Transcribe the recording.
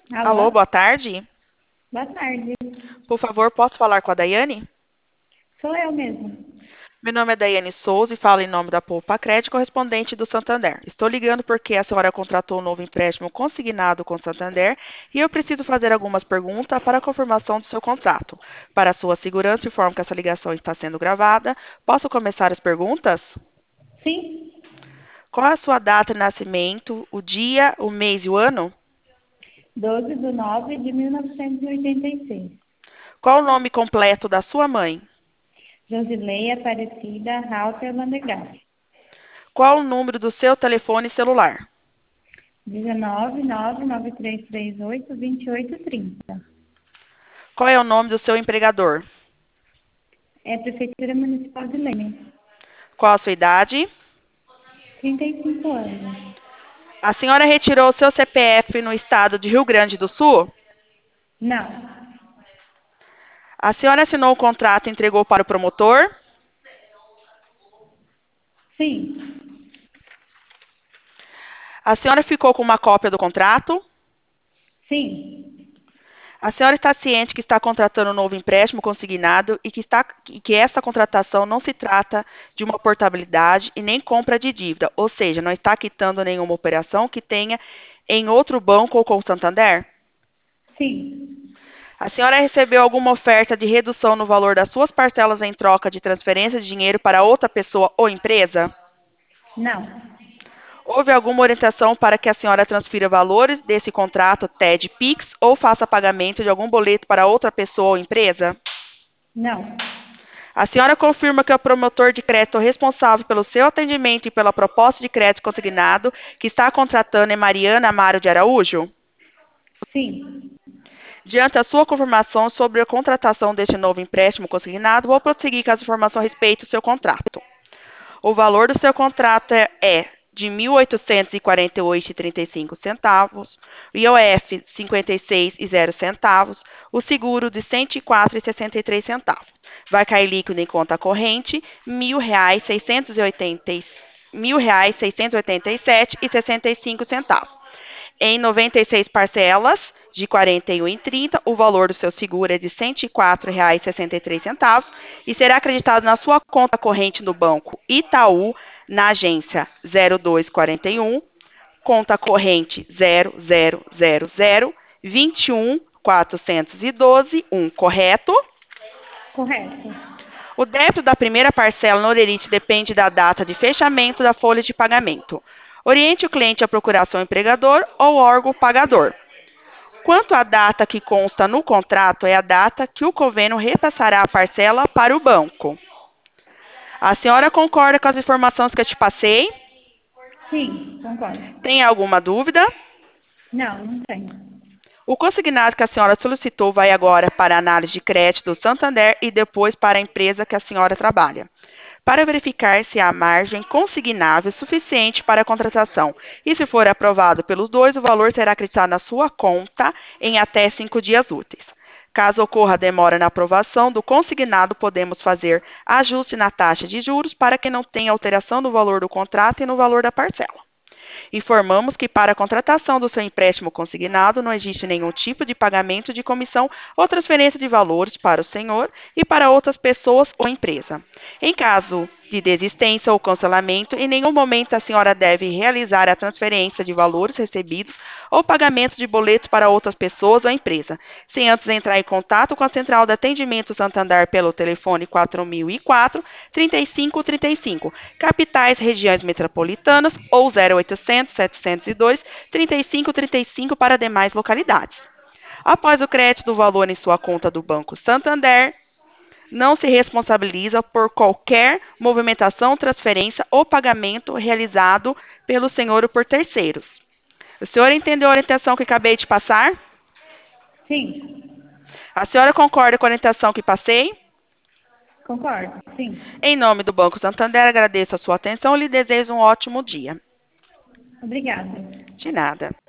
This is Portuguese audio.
Alô, Alô? boa tarde. Boa tarde. Por favor, posso falar com a Daiane? Sou eu mesmo. Meu nome é Daiane Souza e falo em nome da Poupa Crédito, correspondente do Santander. Estou ligando porque a senhora contratou um novo empréstimo consignado com o Santander e eu preciso fazer algumas perguntas para a confirmação do seu contrato. Para sua segurança, informo que essa ligação está sendo gravada. Posso começar as perguntas? Sim, Qual é a sua data de nascimento, o dia, o mês e o ano? 12/9/1986. Qual o nome completo da sua mãe? Josileia Aparecida Rauter Landegraf. Qual o número do seu telefone celular? 19/99338-2830. Qual é o nome do seu empregador? É Prefeitura Municipal de Leme. Qual a sua idade? 35 anos. A senhora retirou o seu CPF no estado de Rio Grande do Sul? Não. A senhora assinou o contrato e entregou para o promotor? Sim. A senhora ficou com uma cópia do contrato? Sim. A senhora está ciente que está contratando um novo empréstimo consignado e que essa contratação não se trata de uma portabilidade e nem compra de dívida, ou seja, não está quitando nenhuma operação que tenha em outro banco ou com o Santander? Sim. A senhora recebeu alguma oferta de redução no valor das suas parcelas em troca de transferência de dinheiro para outra pessoa ou empresa? Não. Houve alguma orientação para que a senhora transfira valores desse contrato TED Pix ou faça pagamento de algum boleto para outra pessoa ou empresa? Não. A senhora confirma que é o promotor de crédito responsável pelo seu atendimento e pela proposta de crédito consignado que está contratando é Mariana Amaro de Araújo? Sim. Diante da sua confirmação sobre a contratação deste novo empréstimo consignado, vou prosseguir com as informações a respeito do seu contrato. O valor do seu contrato é de R$ 1.848,35, o IOF 56,0 centavos, o seguro de R$ 104,63. Vai cair líquido em conta corrente R$ 1.687,65 em 96 parcelas de R$ 41,30. O valor do seu seguro é de R$ 104,63 e será acreditado na sua conta corrente no banco Itaú, na agência 0241, conta corrente 0000 21412 correto? Correto. O débito da primeira parcela no Orerite depende da data de fechamento da folha de pagamento. Oriente o cliente a procurar seu empregador ou órgão pagador. Quanto à data que consta no contrato, é a data que o convênio repassará a parcela para o banco. A senhora concorda com as informações que eu te passei? Sim, concordo. Tem alguma dúvida? Não, não tenho. O consignado que a senhora solicitou vai agora para a análise de crédito do Santander e depois para a empresa que a senhora trabalha, para verificar se há margem consignável suficiente para a contratação. E se for aprovado pelos dois, o valor será acreditado na sua conta em até 5 dias úteis. Caso ocorra demora na aprovação do consignado, podemos fazer ajuste na taxa de juros para que não tenha alteração no valor do contrato e no valor da parcela. Informamos que para a contratação do seu empréstimo consignado não existe nenhum tipo de pagamento de comissão ou transferência de valores para o senhor e para outras pessoas ou empresa. Em caso de desistência ou cancelamento, em nenhum momento a senhora deve realizar a transferência de valores recebidos ou pagamento de boletos para outras pessoas ou empresa, sem antes entrar em contato com a Central de Atendimento Santander pelo telefone 4004 3535, capitais, regiões metropolitanas ou 0800 702 3535 para demais localidades. Após o crédito do valor em sua conta do Banco Santander, não se responsabiliza por qualquer movimentação, transferência ou pagamento realizado pelo senhor ou por terceiros. O senhor entendeu a orientação que acabei de passar? Sim, A senhora concorda com a orientação que passei? concordo. Sim. Em nome do Banco Santander, agradeço a sua atenção e lhe desejo um ótimo dia. Obrigada. De nada.